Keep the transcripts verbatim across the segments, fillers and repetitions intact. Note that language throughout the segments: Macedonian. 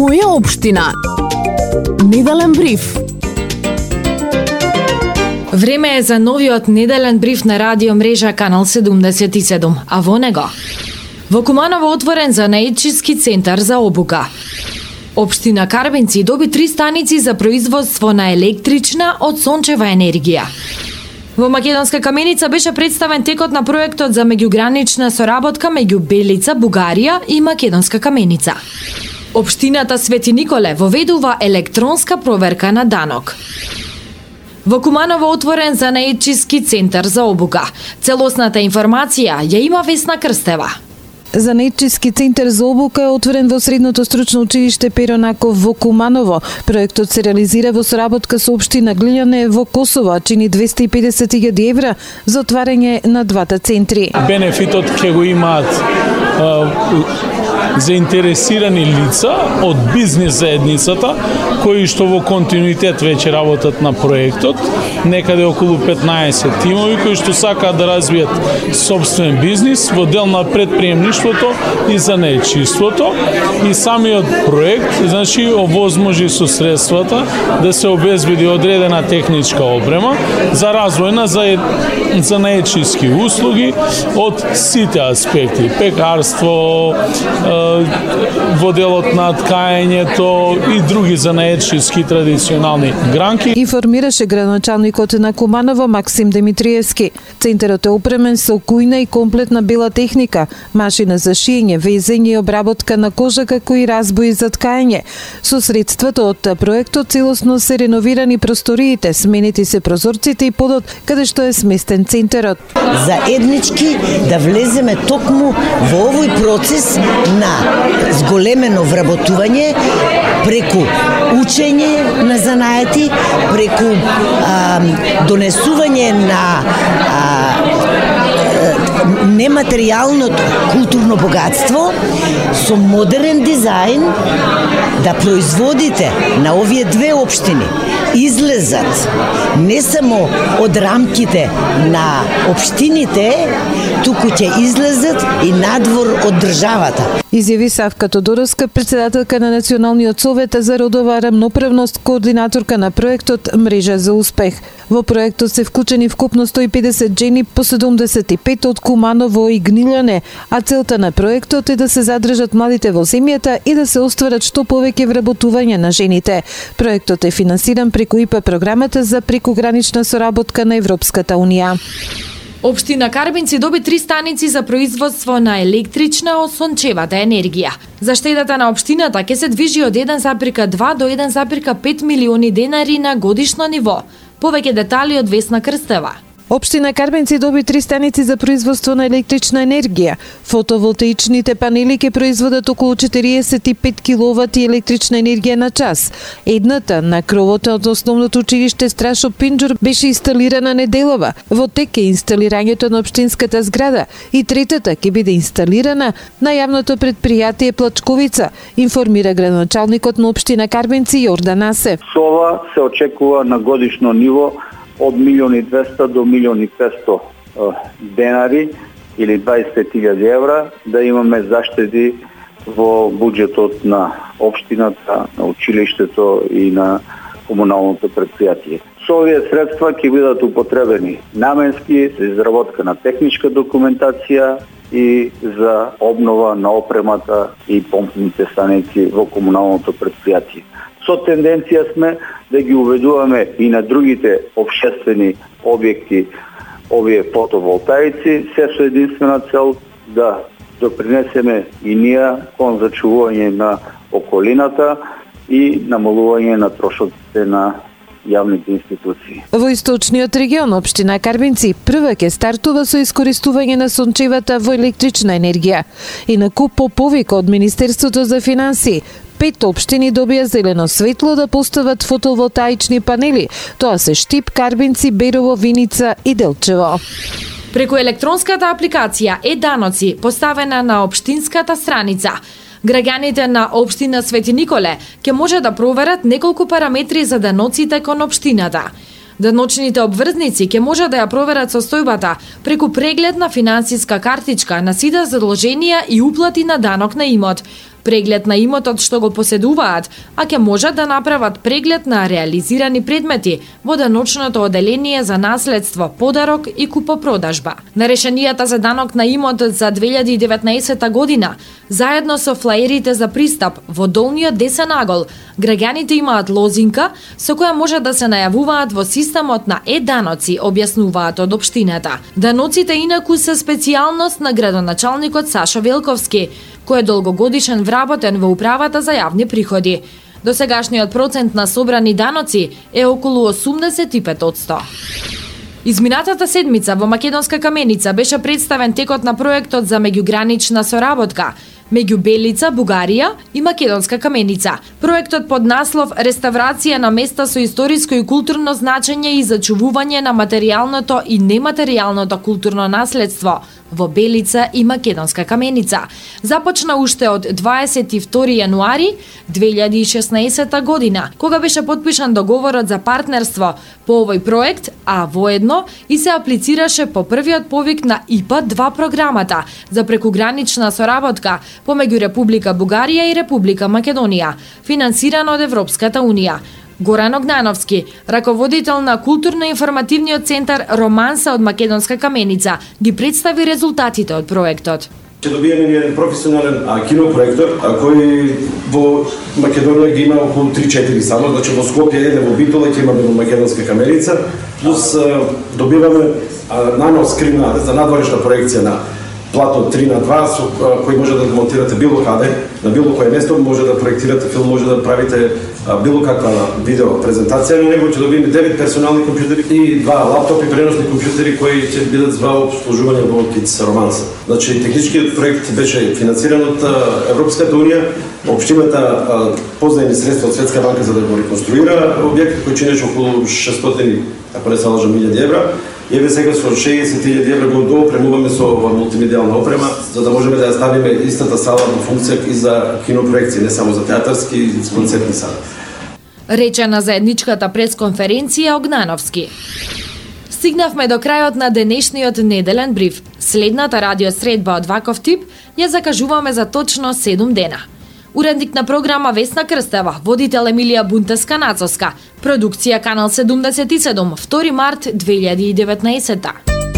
Моја општина. Неделен бриф. Време е за новиот неделен бриф на радио мрежа Канал седумдесет и седум, а во него во Куманово отворен занаетчиски центар за обука. Општина Карбинци доби три станици за производство на електрична од сончева енергија. Во Македонска каменица беше представен текот на проектот за меѓугранична соработка меѓу Белица, Бугарија и Македонска каменица. Општината Свети Николе воведува електронска проверка на данок. Во Куманово отворен занаетчиски центар за обука. Целосната информација ја има Весна Крстева. Занаетчиски центар за обука е отворен во Средното стручно училиште Перо Наков во Куманово. Проектот се реализира во соработка со општина Глијане во Косово, а чини двесте и педесет илјади евра за отварање на двата центри. Бенефитот ќе го имаат заинтересирани лица од бизнес заедницата, кои што во континуитет веќе работат на проектот, некаде околу петнаесет тимови кои што сакаат да развијат собствен бизнис во дел на предприемништвото и занаетчиството, и самиот проект значи овозможи со средствата да се обезбеди одредена техничка опрема за развој на занаетчиски услуги од сите аспекти: пекарство, во делот на ткаењето и други занаетчиски традиционални гранки. Информираше градоначалникот на Куманово Максим Димитриевски. Центарот е опремен со кујна и комплетна бела техника, машина за шиење, везење и обработка на кожа, како и разбои за ткаење. Со средствата од проектот целосно се реновирани просториите, сменети се прозорците и подот каде што е сместен центарот. Заеднички да влеземе токму во овој процес на зголемено вработување преку учење на занаети, преку а, донесување на а, нематеријалното културно богатство со модерен дизајн, да производите на овие две општини излезат не само од рамките на општините, туку ќе излезат и надвор од државата. Изјави Савка Тодоровска, председателка на Националниот совет за родова рамноправност, координаторка на проектот Мрежа за успех. Во проектот се вклучени вкупно сто и педесет жени по седумдесет и пет од Куманово и Гнилјане, а целта на проектот е да се задржат младите во земјата и да се остварат што повеќе вработување на жените. Проектот е финансиран преку ИПА програмата за прекугранична соработка на Европската унија. Општина Карбинци доби три станици за производство на електрична од сончевата енергија. Заштедата на општината ќе се движи од еден запирка два до еден запирка пет милиони денари на годишно ниво. Повеќе детали од Весна Крстева. Општина Карбинци доби три станици за производство на електрична енергија. Фотоволтаичните панели ќе производат околу четириесет и пет киловати електрична енергија на час. Едната на кровот од основното училиште Страшо Пинџур беше инсталирана неделова. Во тек е инсталирањето на општинската зграда и третата ќе биде инсталирана на јавното предпријатие Плачковица, информира градоначалникот на општина Карбинци Јордан Асев. Со ова се очекува на годишно ниво од милион и двесте до милион и петсто денари или дваесет и пет илјади евра да имаме заштеди во буџетот на општината, на училиштето и на комуналното предпријатие. Со овие средства ќе бидат употребени наменски за изработка на техничка документација и за обнова на опремата и помпните станици во комуналното предпријатие. Со тенденција сме да ги уведуваме и на другите општествени објекти овие фотоволтаици, се со единствена цел да допринесеме и ние кон зачувување на околината и намалување на трошоците на јавните институции. Во источниот регион општина Карбинци прва ќе стартува со искористување на сончевата во електрична енергија и на куп по повик од Министерството за финансии. Пет општини добија зелено светло да постават фотоволтаични панели. Тоа се Штип, Карбинци, Берово, Виница и Делчево. Преку електронската апликација е-даноци, поставена на општинската страница, граѓаните на општина Свети Николе ќе може да проверат неколку параметри за даноците кон општината. Даночните обврзници ќе може да ја проверат состојбата преку преглед на финансиска картичка на сите задолженија и уплати на данок на имот, преглед на имотот што го поседуваат, а ќе можат да направат преглед на реализирани предмети во деночното оделение за наследство, подарок и купопродажба. На решенијата за данок на имотот за две илјади и деветнаесетта година, заедно со флаерите за пристап во долниот десен агол, граѓаните имаат лозинка со која може да се најавуваат во системот на е-даноци, објаснуваат од општината. Даноците инаку се специјалност на градоначалникот Сашо Велковски, кој е долгогодишен вработен во управата за јавни приходи. Досегашниот процент на собрани даноци е околу осумдесет и пет одсто. Изминатата седмица во Македонска Каменица беше представен текот на проектот за меѓугранична соработка меѓу Белица, Бугарија и Македонска Каменица. Проектот под наслов Реставрација на места со историско и културно значење и зачувување на материјалното и нематеријалното културно наследство во Белица и Македонска Каменица започна уште од дваесет и втори јануари две илјади и шеснаесетта година, кога беше потпишан договорот за партнерство по овој проект, а воедно и се аплицираше по првиот повик на И П А два програмата за прекугранична соработка помеѓу Република Бугарија и Република Македонија, финансирано од Европската Унија. Горан Огнановски, раководител на културно-информативниот центар Романса од Македонска Каменица, ги представи резултатите од проектот. Ќе добиеме еден професионален а, кинопроектор, а, кој во Македонија ги има околу три-четири само, значи во Скопје еден, во Битола ќе имаме во Македонска Каменица, плюс а, добиваме а, нанос скрина за надворешна проекција на плато три на два, со кој може да монтирате било каде, на било кое место, може да проектирате филм, може да правите а, било каква видео презентација на него, ќе добиеме девет персонални компјутери и два лаптопи преносни компјутери кои ќе бидат за обслужување во КИЦ Романса. Значи техничкиот проект беше финансиран од Европската Унија, општината позајми средства од Светска банка за да го реконструира објектот кој чинеше околу шестстотини, ако не се лажам, илјади евра. Еве сега со шеесет илјади евра го доопремуваме со ова мултимедијална опрема, за да можеме да ја ставиме истата сала во функција и за кинопроекции, не само за театарски и концертни сали. Рече на заедничката пресконференција Огнановски. Стигнавме до крајот на денешниот неделен бриф. Следната радиосредба од ваков тип ја закажуваме за точно седум дена. Уредник на програма Весна Крстева, водител Емилија Бунтеска-Нацоска, продукција Канал седумдесет и седум, втори март две илјади и деветнаесетта.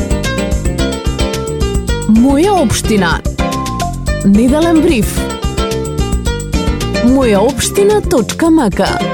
Моја општина. Неделен бриф. моја општина точка м к